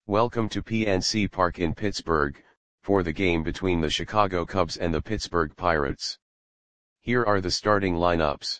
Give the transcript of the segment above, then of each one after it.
Welcome to PNC Park in Pittsburgh, for the game between the Chicago Cubs and the Pittsburgh Pirates. Here are the starting lineups.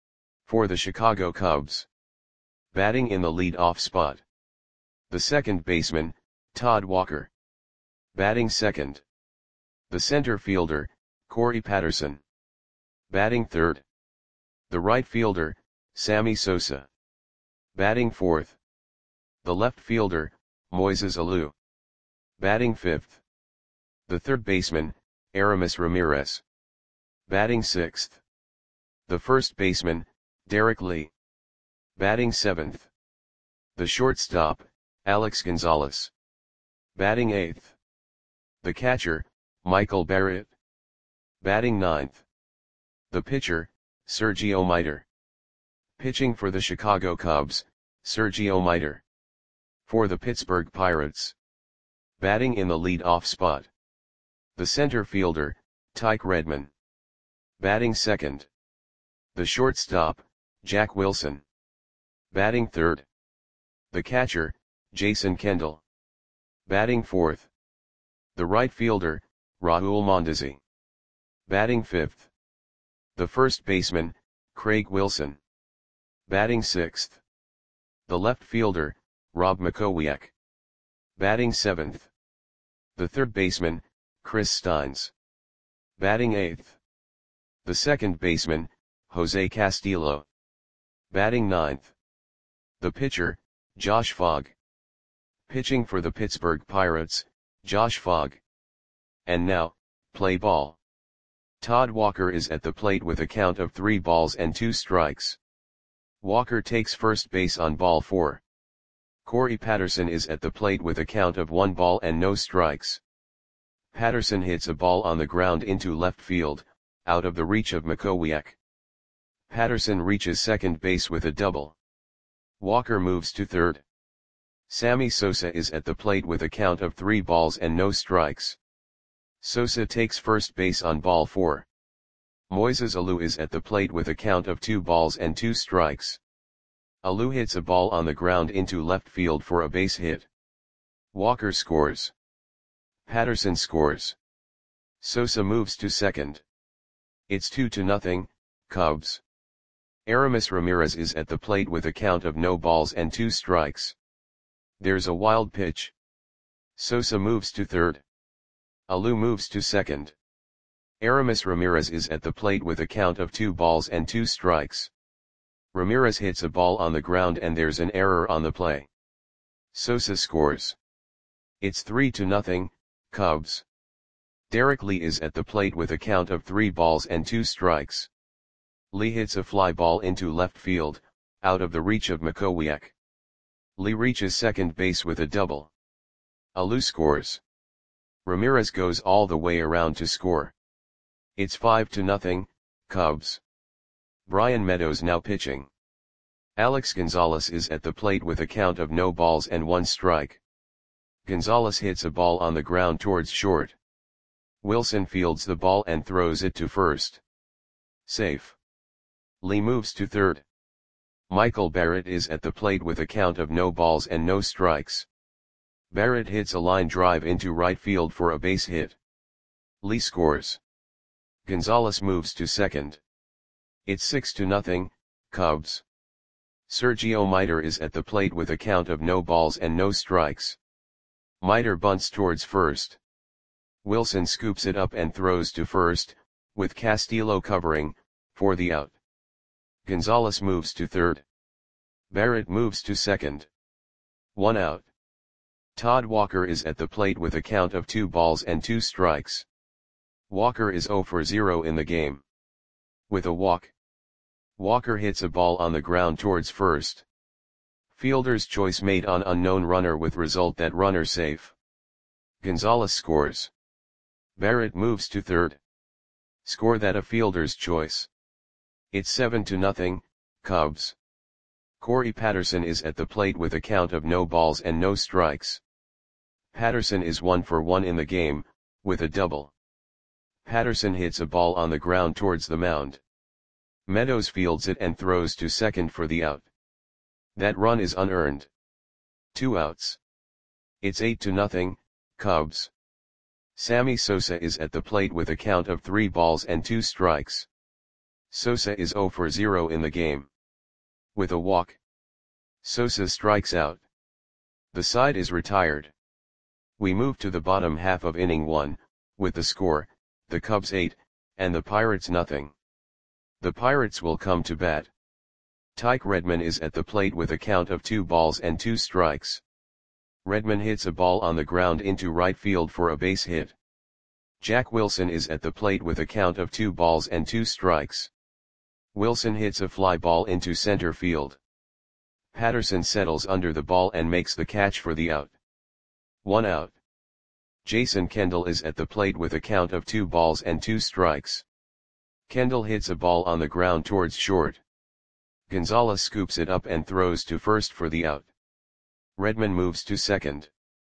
For the Chicago Cubs. Batting in the lead-off spot. The second baseman, Todd Walker. Batting second. The center fielder, Corey Patterson. Batting third. The right fielder, Sammy Sosa. Batting fourth. The left fielder, Moises Alou. Batting fifth. The third baseman, Aramis Ramirez. Batting sixth. The first baseman, Derek Lee. Batting seventh. The shortstop, Alex Gonzalez. Batting eighth. The catcher, Michael Barrett. Batting ninth. The pitcher, Sergio Miter. Pitching for the Chicago Cubs, Sergio Miter. For the Pittsburgh Pirates. Batting in the lead-off spot. The center fielder, Tyke Redman. Batting second. The shortstop, Jack Wilson. Batting third. The catcher, Jason Kendall. Batting fourth. The right fielder, Raul Mondesi. Batting fifth. The first baseman, Craig Wilson. Batting sixth. The left fielder, Rob Makowiak. Batting seventh. The third baseman, Chris Steins. Batting eighth. The second baseman, Jose Castillo. Batting ninth. The pitcher, Josh Fogg. Pitching for the Pittsburgh Pirates, Josh Fogg. And now, play ball. Todd Walker is at the plate with a count of 3 balls and 2 strikes. Walker takes first base on ball 4. Corey Patterson is at the plate with a count of 1 ball and no strikes. Patterson hits a ball on the ground into left field, out of the reach of Makowiak. Patterson reaches second base with a double. Walker moves to third. Sammy Sosa is at the plate with a count of 3 balls and no strikes. Sosa takes first base on ball 4. Moises Alou is at the plate with a count of 2 balls and 2 strikes. Alou hits a ball on the ground into left field for a base hit. Walker scores. Patterson scores. Sosa moves to second. It's 2-0, Cubs. Aramis Ramirez is at the plate with a count of no balls and 2 strikes. There's a wild pitch. Sosa moves to third. Alou moves to second. Aramis Ramirez is at the plate with a count of 2 balls and 2 strikes. Ramirez hits a ball on the ground and there's an error on the play. Sosa scores. It's 3-0, Cubs. Derek Lee is at the plate with a count of 3 balls and 2 strikes. Lee hits a fly ball into left field, out of the reach of Makowiak. Lee reaches second base with a double. Alou scores. Ramirez goes all the way around to score. It's 5-0, Cubs. Brian Meadows now pitching. Alex Gonzalez is at the plate with a count of no balls and 1 strike. Gonzalez hits a ball on the ground towards short. Wilson fields the ball and throws it to first. Safe. Lee moves to third. Michael Barrett is at the plate with a count of no balls and no strikes. Barrett hits a line drive into right field for a base hit. Lee scores. Gonzalez moves to second. It's 6-0, Cubs. Sergio Miter is at the plate with a count of no balls and no strikes. Miter bunts towards first. Wilson scoops it up and throws to first, with Castillo covering, for the out. Gonzalez moves to third. Barrett moves to second. 1 out. Todd Walker is at the plate with a count of 2 balls and 2 strikes. Walker is 0 for 0 in the game. With a walk. Walker hits a ball on the ground towards first. Fielder's choice made on unknown runner with result that runner safe. Gonzalez scores. Barrett moves to third. Score that a fielder's choice. It's 7-0, Cubs. Corey Patterson is at the plate with a count of no balls and no strikes. Patterson is 1 for 1 in the game, with a double. Patterson hits a ball on the ground towards the mound. Meadows fields it and throws to second for the out. That run is unearned. 2 outs. It's 8-0, Cubs. Sammy Sosa is at the plate with a count of 3 balls and 2 strikes. Sosa is 0 for 0 in the game. With a walk, Sosa strikes out. The side is retired. We move to the bottom half of inning 1, with the score, the Cubs 8, and the Pirates nothing. The Pirates will come to bat. Tyke Redman is at the plate with a count of 2 balls and 2 strikes. Redman hits a ball on the ground into right field for a base hit. Jack Wilson is at the plate with a count of 2 balls and 2 strikes. Wilson hits a fly ball into center field. Patterson settles under the ball and makes the catch for the out. 1 out. Jason Kendall is at the plate with a count of 2 balls and 2 strikes. Kendall hits a ball on the ground towards short. Gonzalez scoops it up and throws to first for the out. Redman moves to second.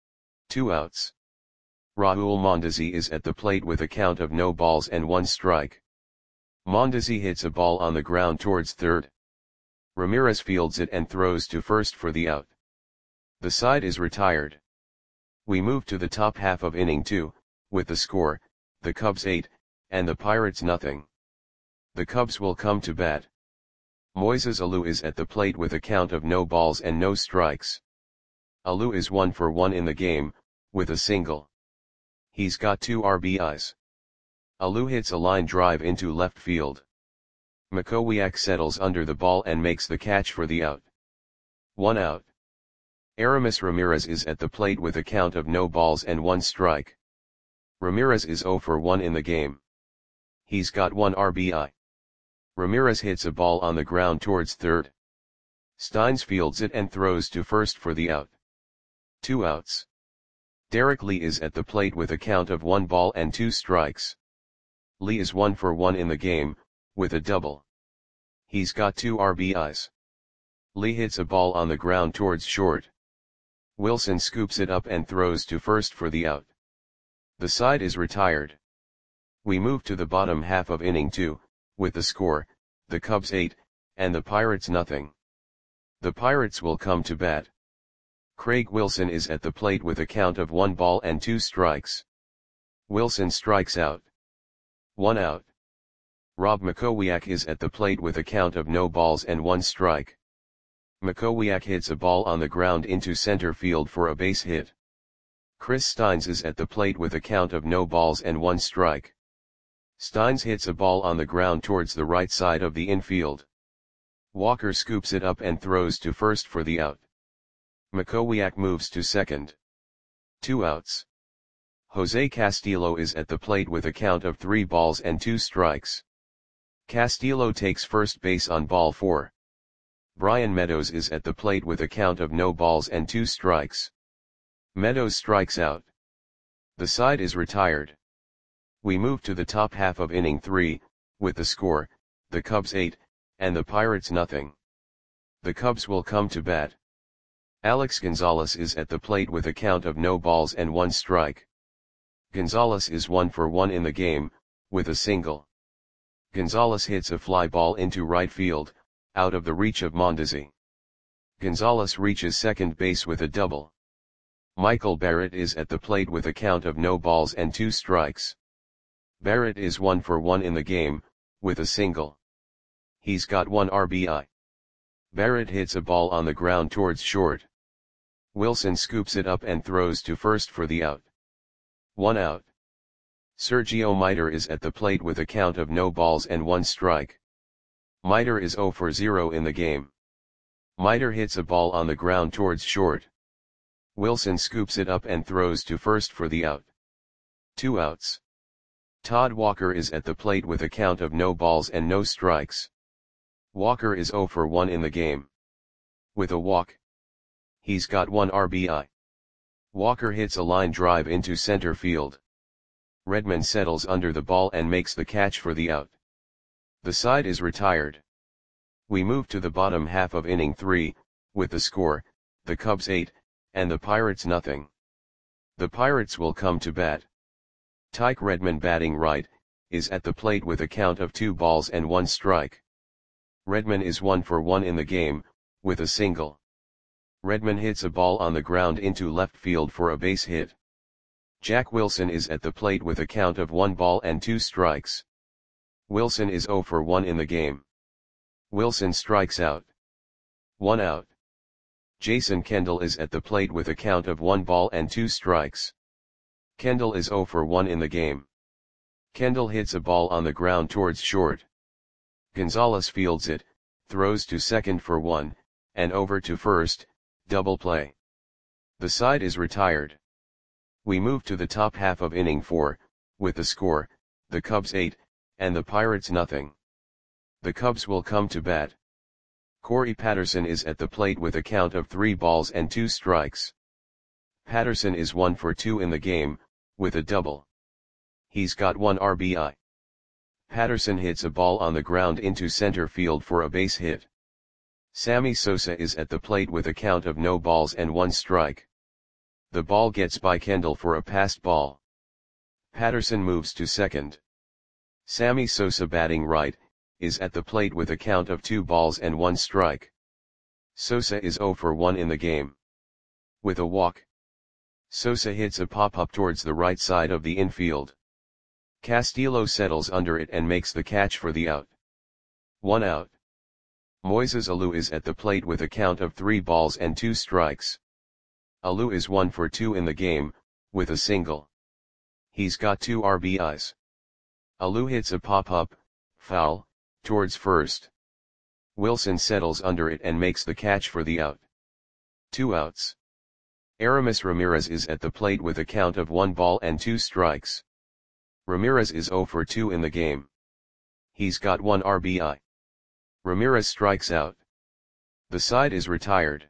2 outs. Raul Mondesi is at the plate with a count of no balls and 1 strike. Mondesi hits a ball on the ground towards third. Ramirez fields it and throws to first for the out. The side is retired. We move to the top half of inning 2, with the score, the Cubs 8, and the Pirates nothing. The Cubs will come to bat. Moises Alou is at the plate with a count of no balls and no strikes. Alou is 1 for 1 in the game, with a single. He's got 2 RBIs. Alou hits a line drive into left field. Makowiak settles under the ball and makes the catch for the out. 1 out. Aramis Ramirez is at the plate with a count of no balls and 1 strike. Ramirez is 0 for 1 in the game. He's got 1 RBI. Ramirez hits a ball on the ground towards third. Steins fields it and throws to first for the out. 2 outs. Derek Lee is at the plate with a count of 1 ball and 2 strikes. Lee is 1 for 1 in the game, with a double. He's got 2 RBIs. Lee hits a ball on the ground towards short. Wilson scoops it up and throws to first for the out. The side is retired. We move to the bottom half of inning 2, with the score, the Cubs 8, and the Pirates nothing. The Pirates will come to bat. Craig Wilson is at the plate with a count of 1 ball and 2 strikes. Wilson strikes out. 1 out. Rob Makowiak is at the plate with a count of no balls and 1 strike. Makowiak hits a ball on the ground into center field for a base hit. Chris Steins is at the plate with a count of no balls and 1 strike. Steins hits a ball on the ground towards the right side of the infield. Walker scoops it up and throws to first for the out. Makowiak moves to second. 2 outs. Jose Castillo is at the plate with a count of 3 balls and 2 strikes. Castillo takes first base on ball 4. Brian Meadows is at the plate with a count of no balls and 2 strikes. Meadows strikes out. The side is retired. We move to the top half of inning 3, with the score, the Cubs 8, and the Pirates nothing. The Cubs will come to bat. Alex Gonzalez is at the plate with a count of no balls and 1 strike. Gonzalez is 1 for 1 in the game, with a single. Gonzalez hits a fly ball into right field, out of the reach of Mondesi. Gonzalez reaches second base with a double. Michael Barrett is at the plate with a count of no balls and 2 strikes. Barrett is 1 for 1 in the game, with a single. He's got 1 RBI. Barrett hits a ball on the ground towards short. Wilson scoops it up and throws to first for the out. 1 out. Sergio Miter is at the plate with a count of no balls and 1 strike. Miter is 0 for 0 in the game. Miter hits a ball on the ground towards short. Wilson scoops it up and throws to first for the out. 2 outs. Todd Walker is at the plate with a count of no balls and no strikes. Walker is 0 for 1 in the game. With a walk, he's got 1 RBI. Walker hits a line drive into center field. Redman settles under the ball and makes the catch for the out. The side is retired. We move to the bottom half of inning 3, with the score, the Cubs 8, and the Pirates nothing. The Pirates will come to bat. Tyke Redman batting right, is at the plate with a count of 2 balls and 1 strike. Redman is 1 for 1 in the game, with a single. Redman hits a ball on the ground into left field for a base hit. Jack Wilson is at the plate with a count of 1 ball and 2 strikes. Wilson is 0 for 1 in the game. Wilson strikes out. 1 out. Jason Kendall is at the plate with a count of 1 ball and 2 strikes. Kendall is 0 for 1 in the game. Kendall hits a ball on the ground towards short. Gonzalez fields it, throws to second for 1, and over to first, double play. The side is retired. We move to the top half of inning 4, with the score, the Cubs 8, and the Pirates nothing. The Cubs will come to bat. Corey Patterson is at the plate with a count of 3 balls and 2 strikes. Patterson is 1 for 2 in the game, with a double. He's got 1 RBI. Patterson hits a ball on the ground into center field for a base hit. Sammy Sosa is at the plate with a count of no balls and 1 strike. The ball gets by Kendall for a passed ball. Patterson moves to second. Sammy Sosa, batting right, is at the plate with a count of 2 balls and 1 strike. Sosa is 0 for 1 in the game. With a walk, Sosa hits a pop-up towards the right side of the infield. Castillo settles under it and makes the catch for the out. 1 out. Moises Alou is at the plate with a count of 3 balls and 2 strikes. Alou is 1 for 2 in the game, with a single. He's got 2 RBIs. Alou hits a pop-up, foul, towards first. Wilson settles under it and makes the catch for the out. 2 outs. Aramis Ramirez is at the plate with a count of 1 ball and 2 strikes. Ramirez is 0 for 2 in the game. He's got 1 RBI. Ramirez strikes out. The side is retired.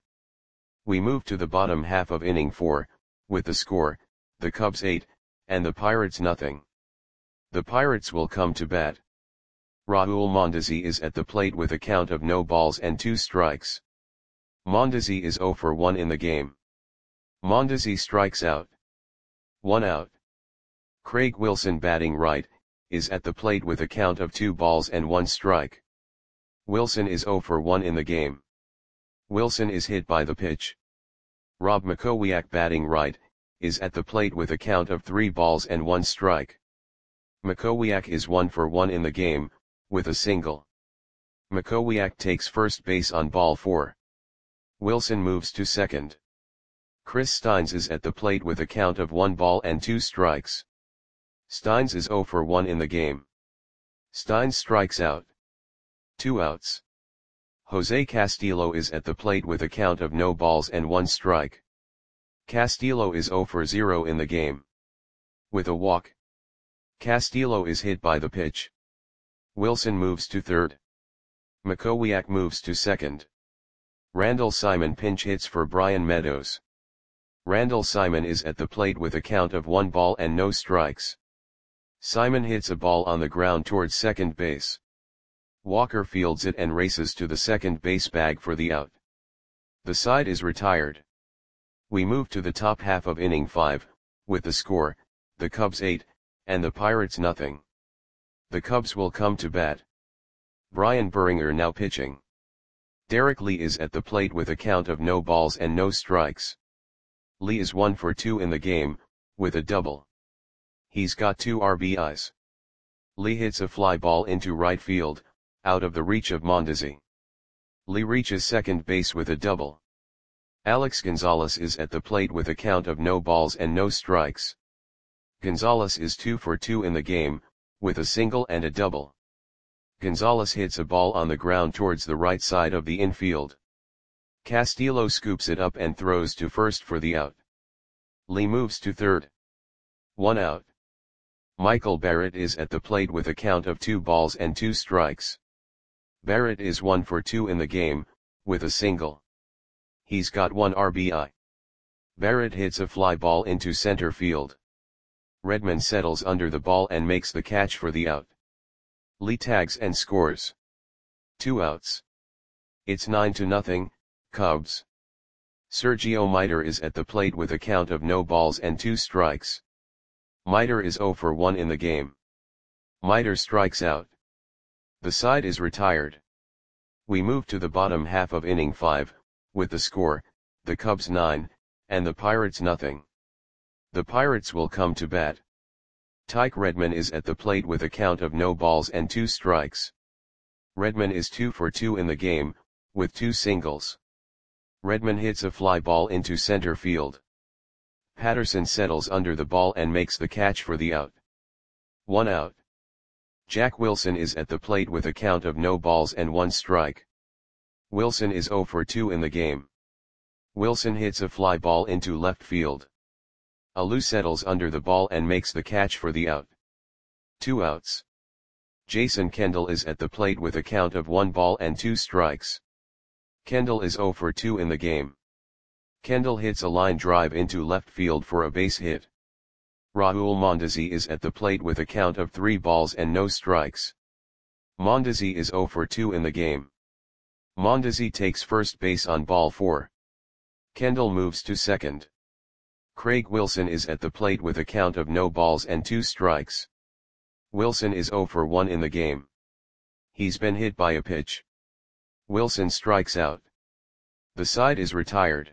We move to the bottom half of inning 4, with the score, the Cubs 8, and the Pirates nothing. The Pirates will come to bat. Raul Mondesi is at the plate with a count of no balls and 2 strikes. Mondesi is 0 for 1 in the game. Mondesi strikes out. 1 out. Craig Wilson, batting right, is at the plate with a count of 2 balls and 1 strike. Wilson is 0 for 1 in the game. Wilson is hit by the pitch. Rob Makowiak, batting right, is at the plate with a count of 3 balls and 1 strike. Makowiak is 1 for 1 in the game, with a single. Makowiak takes first base on ball 4. Wilson moves to second. Chris Steins is at the plate with a count of 1 ball and 2 strikes. Steins is 0 for 1 in the game. Steins strikes out. 2 outs. Jose Castillo is at the plate with a count of no balls and 1 strike. Castillo is 0 for 0 in the game. With a walk, Castillo is hit by the pitch. Wilson moves to third. Makowiak moves to second. Randall Simon pinch hits for Brian Meadows. Randall Simon is at the plate with a count of 1 ball and no strikes. Simon hits a ball on the ground towards second base. Walker fields it and races to the second base bag for the out. The side is retired. We move to the top half of inning 5, with the score, the Cubs 8, and the Pirates nothing. The Cubs will come to bat. Brian Buringer now pitching. Derek Lee is at the plate with a count of no balls and no strikes. Lee is 1 for 2 in the game, with a double. He's got 2 RBIs. Lee hits a fly ball into right field, out of the reach of Mondesi. Lee reaches second base with a double. Alex Gonzalez is at the plate with a count of no balls and no strikes. Gonzalez is 2 for 2 in the game, with a single and a double. Gonzalez hits a ball on the ground towards the right side of the infield. Castillo scoops it up and throws to first for the out. Lee moves to third. 1 out. Michael Barrett is at the plate with a count of 2 balls and 2 strikes. Barrett is 1 for 2 in the game, with a single. He's got 1 RBI. Barrett hits a fly ball into center field. Redman settles under the ball and makes the catch for the out. Lee tags and scores. 2 outs. It's 9-0, Cubs. Sergio Miter is at the plate with a count of no balls and 2 strikes. Miter is 0 for 1 in the game. Miter strikes out. The side is retired. We move to the bottom half of inning 5, with the score, the Cubs 9, and the Pirates nothing. The Pirates will come to bat. Tyke Redman is at the plate with a count of no balls and 2 strikes. Redman is 2 for 2 in the game, with 2 singles. Redman hits a fly ball into center field. Patterson settles under the ball and makes the catch for the out. 1 out. Jack Wilson is at the plate with a count of no balls and 1 strike. Wilson is 0 for 2 in the game. Wilson hits a fly ball into left field. Alou settles under the ball and makes the catch for the out. 2 outs. Jason Kendall is at the plate with a count of 1 ball and 2 strikes. Kendall is 0 for 2 in the game. Kendall hits a line drive into left field for a base hit. Raul Mondesi is at the plate with a count of 3 balls and no strikes. Mondesi is 0 for 2 in the game. Mondesi takes first base on ball 4. Kendall moves to second. Craig Wilson is at the plate with a count of no balls and 2 strikes. Wilson is 0 for 1 in the game. He's been hit by a pitch. Wilson strikes out. The side is retired.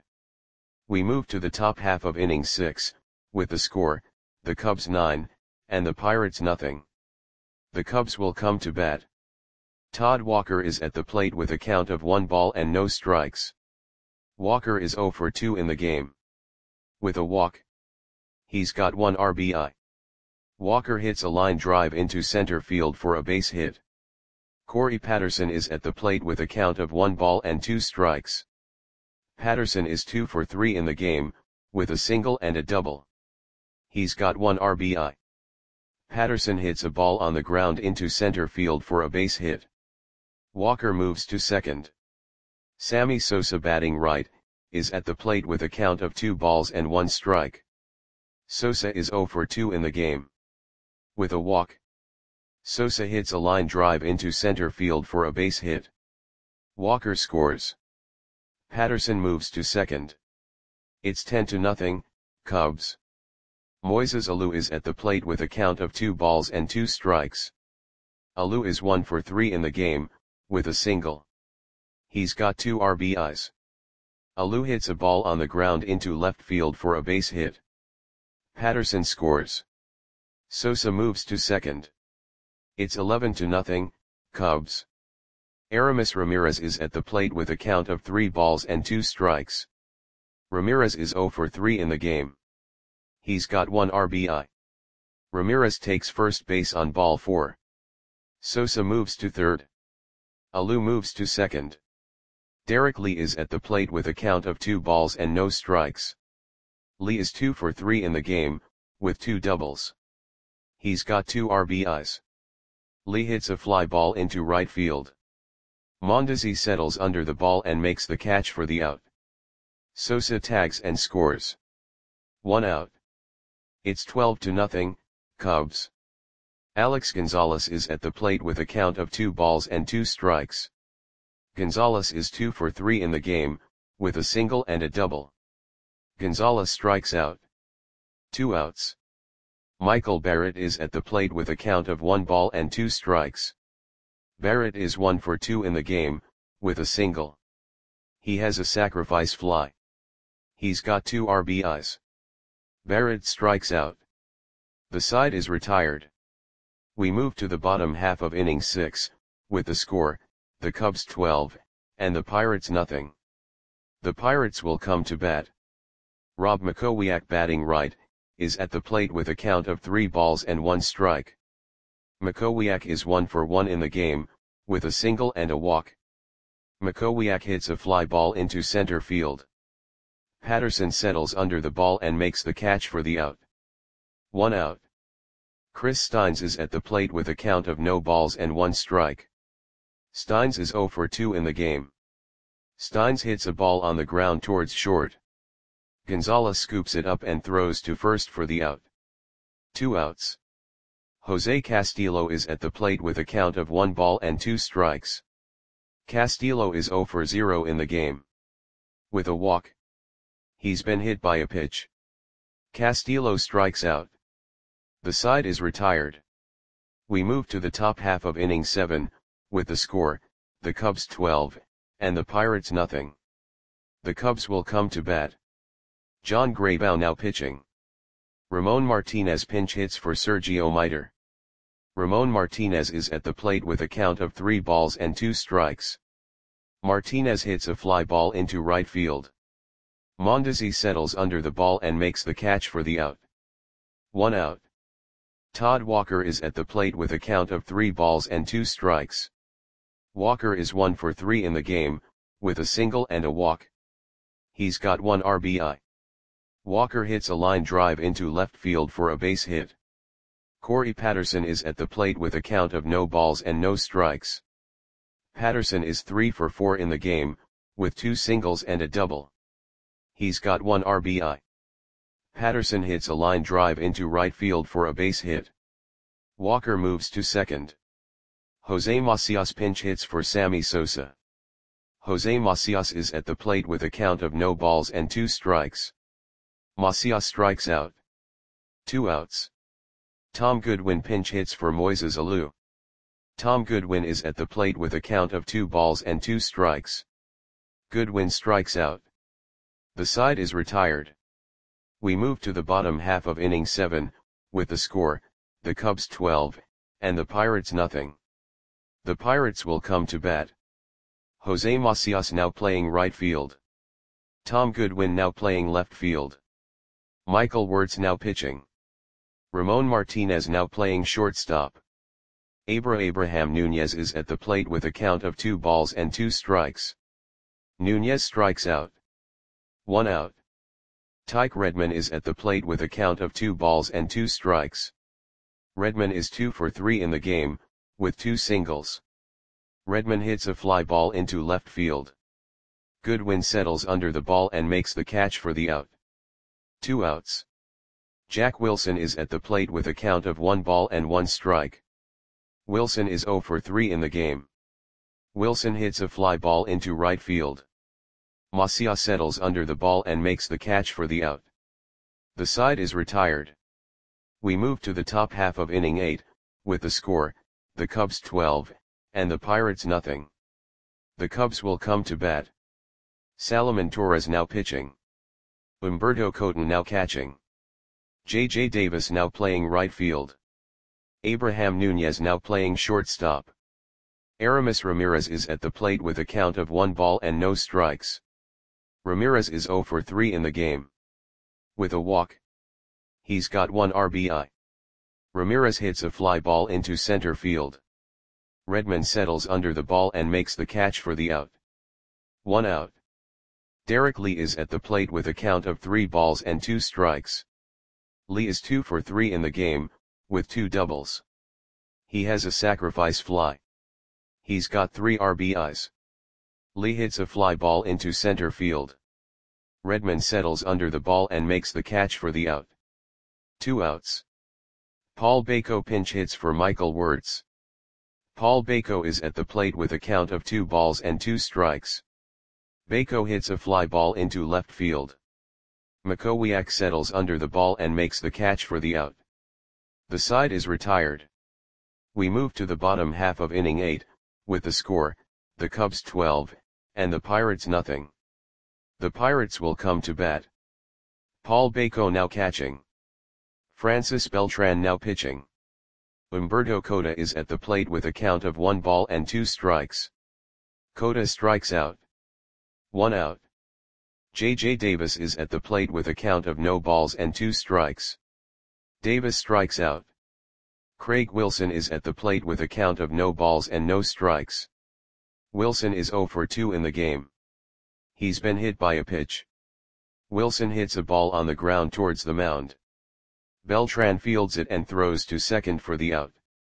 We move to the top half of inning 6, with the score, the Cubs 9, and the Pirates nothing. The Cubs will come to bat. Todd Walker is at the plate with a count of 1 ball and no strikes. Walker is 0 for 2 in the game. With a walk. He's got 1 RBI. Walker hits a line drive into center field for a base hit. Corey Patterson is at the plate with a count of 1 ball and 2 strikes. Patterson is 2 for 3 in the game, with a single and a double. He's got 1 RBI. Patterson hits a ball on the ground into center field for a base hit. Walker moves to second. Sammy Sosa batting right, is at the plate with a count of 2 balls and 1 strike. Sosa is 0 for 2 in the game. With a walk. Sosa hits a line drive into center field for a base hit. Walker scores. Patterson moves to second. It's 10-0, Cubs. Moises Alou is at the plate with a count of 2 balls and 2 strikes. Alou is 1 for 3 in the game, with a single. He's got 2 RBIs. Alou hits a ball on the ground into left field for a base hit. Patterson scores. Sosa moves to second. It's 11-0, Cubs. Aramis Ramirez is at the plate with a count of 3 balls and 2 strikes. Ramirez is 0 for 3 in the game. He's got 1 RBI. Ramirez takes first base on ball 4. Sosa moves to third. Alou moves to second. Derek Lee is at the plate with a count of 2 balls and no strikes. Lee is 2 for 3 in the game, with 2 doubles. He's got 2 RBIs. Lee hits a fly ball into right field. Mondesi settles under the ball and makes the catch for the out. Sosa tags and scores. 1 out. It's 12-0, Cubs. Alex Gonzalez is at the plate with a count of 2 balls and 2 strikes. Gonzalez is 2 for 3 in the game, with a single and a double. Gonzalez strikes out. 2 outs. Michael Barrett is at the plate with a count of 1 ball and 2 strikes. Barrett is 1 for 2 in the game, with a single. He has a sacrifice fly. He's got 2 RBIs. Barrett strikes out. The side is retired. We move to the bottom half of inning 6, with the score, the Cubs 12, and the Pirates nothing. The Pirates will come to bat. Rob Makowiak batting right, is at the plate with a count of 3 balls and 1 strike. Makowiak is 1 for 1 in the game, with a single and a walk. Makowiak hits a fly ball into center field. Patterson settles under the ball and makes the catch for the out. 1 out. Chris Steins is at the plate with a count of no balls and 1 strike. Steins is 0 for 2 in the game. Steins hits a ball on the ground towards short. Gonzalez scoops it up and throws to first for the out. 2 outs. Jose Castillo is at the plate with a count of 1 ball and 2 strikes. Castillo is 0 for 0 in the game. With a walk. He's been hit by a pitch. Castillo strikes out. The side is retired. We move to the top half of inning 7, with the score, the Cubs 12, and the Pirates nothing. The Cubs will come to bat. John Graybow now pitching. Ramon Martinez pinch hits for Sergio Mitre. Ramon Martinez is at the plate with a count of 3 balls and 2 strikes. Martinez hits a fly ball into right field. Mondesi settles under the ball and makes the catch for the out. 1 out. Todd Walker is at the plate with a count of 3 balls and 2 strikes. Walker is 1 for 3 in the game, with a single and a walk. He's got 1 RBI. Walker hits a line drive into left field for a base hit. Corey Patterson is at the plate with a count of no balls and no strikes. Patterson is 3 for 4 in the game, with 2 singles and a double. He's got 1 RBI. Patterson hits a line drive into right field for a base hit. Walker moves to second. Jose Macias pinch hits for Sammy Sosa. Jose Macias is at the plate with a count of no balls and 2 strikes. Macias strikes out. 2 outs. Tom Goodwin pinch hits for Moises Alou. Tom Goodwin is at the plate with a count of 2 balls and 2 strikes. Goodwin strikes out. The side is retired. We move to the bottom half of inning 7, with the score, the Cubs 12, and the Pirates nothing. The Pirates will come to bat. Jose Macias now playing right field. Tom Goodwin now playing left field. Michael Wirtz now pitching. Ramon Martinez now playing shortstop. Abraham Nunez is at the plate with a count of 2 balls and 2 strikes. Nunez strikes out. 1 out. Tyke Redman is at the plate with a count of 2 balls and 2 strikes. Redman is 2 for 3 in the game, with 2 singles. Redman hits a fly ball into left field. Goodwin settles under the ball and makes the catch for the out. 2 outs. Jack Wilson is at the plate with a count of 1 ball and 1 strike. Wilson is 0 for 3 in the game. Wilson hits a fly ball into right field. Macias settles under the ball and makes the catch for the out. The side is retired. We move to the top half of inning 8, with the score, the Cubs 12, and the Pirates nothing. The Cubs will come to bat. Salomon Torres now pitching. Humberto Coton now catching. J.J. Davis now playing right field. Abraham Nunez now playing shortstop. Aramis Ramirez is at the plate with a count of 1 ball and no strikes. Ramirez is 0 for 3 in the game. With a walk. He's got 1 RBI. Ramirez hits a fly ball into center field. Redman settles under the ball and makes the catch for the out. 1 out. Derek Lee is at the plate with a count of 3 balls and 2 strikes. Lee is 2 for 3 in the game, with 2 doubles. He has a sacrifice fly. He's got 3 RBIs. Lee hits a fly ball into center field. Redman settles under the ball and makes the catch for the out. 2 outs. Paul Bako pinch hits for Michael Wirtz. Paul Bako is at the plate with a count of 2 balls and 2 strikes. Bako hits a fly ball into left field. Makowiak settles under the ball and makes the catch for the out. The side is retired. We move to the bottom half of inning 8, with the score, the Cubs 12, and the Pirates nothing. The Pirates will come to bat. Paul Bako now catching. Francis Beltran now pitching. Humberto Cota is at the plate with a count of 1 ball and 2 strikes. Cota strikes out. 1 out. J.J. Davis is at the plate with a count of no balls and 2 strikes. Davis strikes out. Craig Wilson is at the plate with a count of no balls and no strikes. Wilson is 0 for 2 in the game. He's been hit by a pitch. Wilson hits a ball on the ground towards the mound. Beltran fields it and throws to second for the out.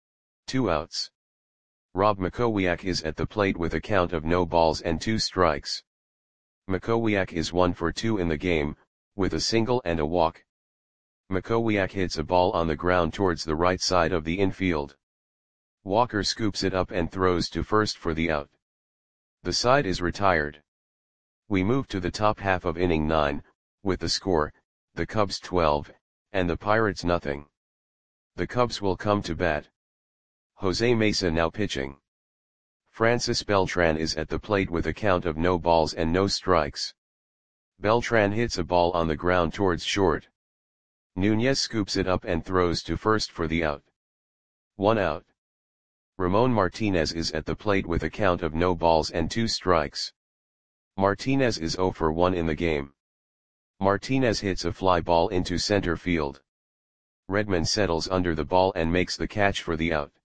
2 outs. Rob Makowiak is at the plate with a count of no balls and 2 strikes. Makowiak is 1 for 2 in the game, with a single and a walk. Makowiak hits a ball on the ground towards the right side of the infield. Walker scoops it up and throws to first for the out. The side is retired. We move to the top half of inning 9, with the score, the Cubs 12, and the Pirates nothing. The Cubs will come to bat. Jose Mesa now pitching. Francis Beltran is at the plate with a count of no balls and no strikes. Beltran hits a ball on the ground towards short. Nunez scoops it up and throws to first for the out. 1 out. Ramon Martinez is at the plate with a count of no balls and 2 strikes. Martinez is 0 for 1 in the game. Martinez hits a fly ball into center field. Redman settles under the ball and makes the catch for the out.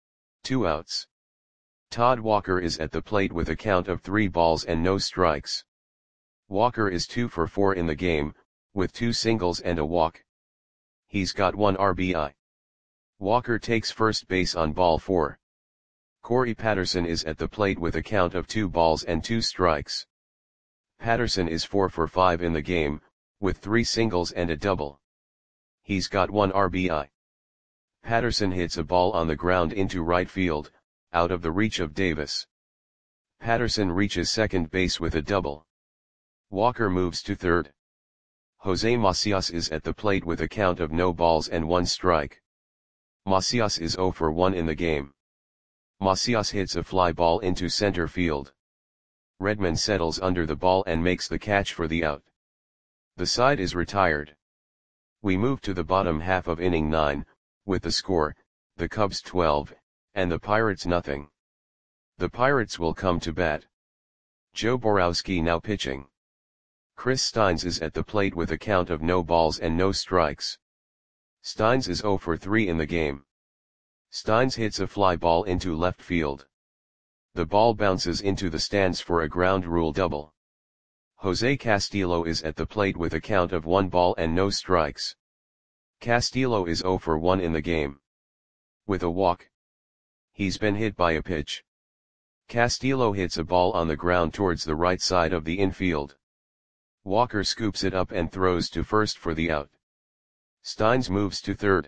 2 outs. Todd Walker is at the plate with a count of 3 balls and no strikes. Walker is 2 for 4 in the game, with 2 singles and a walk. He's got 1 RBI. Walker takes first base on ball 4. Corey Patterson is at the plate with a count of 2 balls and 2 strikes. Patterson is 4 for 5 in the game, with 3 singles and a double. He's got 1 RBI. Patterson hits a ball on the ground into right field, out of the reach of Davis. Patterson reaches second base with a double. Walker moves to third. Jose Macias is at the plate with a count of no balls and 1 strike. Macias is 0 for 1 in the game. Macias hits a fly ball into center field. Redman settles under the ball and makes the catch for the out. The side is retired. We move to the bottom half of inning 9, with the score, the Cubs 12, and the Pirates nothing. The Pirates will come to bat. Joe Borowski now pitching. Chris Steins is at the plate with a count of no balls and no strikes. Steins is 0 for 3 in the game. Steins hits a fly ball into left field. The ball bounces into the stands for a ground rule double. Jose Castillo is at the plate with a count of 1 ball and no strikes. Castillo is 0 for 1 in the game. With a walk. He's been hit by a pitch. Castillo hits a ball on the ground towards the right side of the infield. Walker scoops it up and throws to first for the out. Steins moves to third.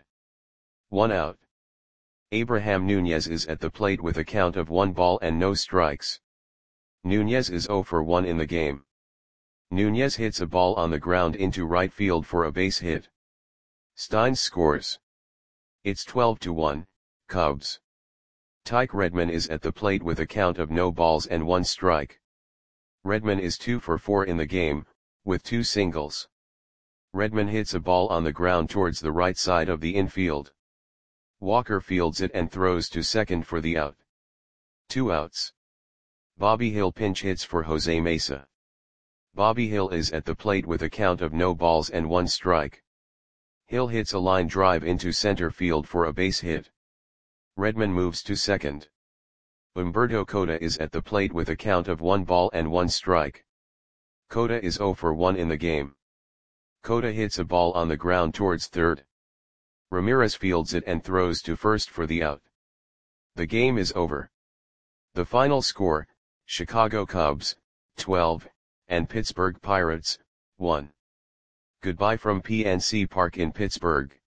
1 out. Abraham Nunez is at the plate with a count of 1 ball and no strikes. Nunez is 0 for 1 in the game. Nunez hits a ball on the ground into right field for a base hit. Steins scores. It's 12-1, Cubs. Tyke Redman is at the plate with a count of no balls and 1 strike. Redman is 2 for 4 in the game, with 2 singles. Redman hits a ball on the ground towards the right side of the infield. Walker fields it and throws to second for the out. 2 outs. Bobby Hill pinch hits for Jose Mesa. Bobby Hill is at the plate with a count of no balls and 1 strike. Hill hits a line drive into center field for a base hit. Redman moves to second. Humberto Cota is at the plate with a count of 1 ball and 1 strike. Cota is 0 for 1 in the game. Cota hits a ball on the ground towards third. Ramirez fields it and throws to first for the out. The game is over. The final score, Chicago Cubs, 12, and Pittsburgh Pirates, 1. Goodbye from PNC Park in Pittsburgh.